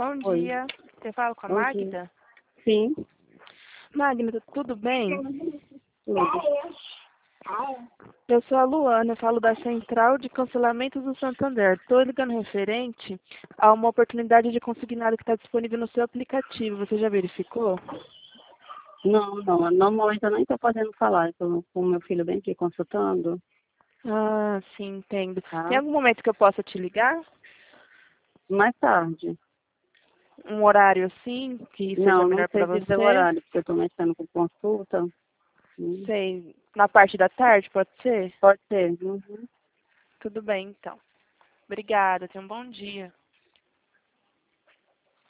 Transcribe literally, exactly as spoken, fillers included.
Bom Oi. dia. Você fala com a Bom Magda? dia. Sim. Magda, tudo bem? Tudo. Eu sou a Luana, eu falo da Central de Cancelamentos do Santander. Estou ligando referente a uma oportunidade de consignado que está disponível no seu aplicativo. Você já verificou? Não, não. No momento eu nem estou podendo falar. Estou com o meu filho bem aqui consultando, Ah, sim, entendo. Tem tá? algum momento que eu possa te ligar? Mais tarde. Um horário assim, que seja Não, não melhor sei para dizer o você? horário, porque eu estou mexendo com consulta. Hum, Sei, na parte da tarde, pode ser? Pode ser. Uhum. Tudo bem, então. Obrigada, tenha um bom dia.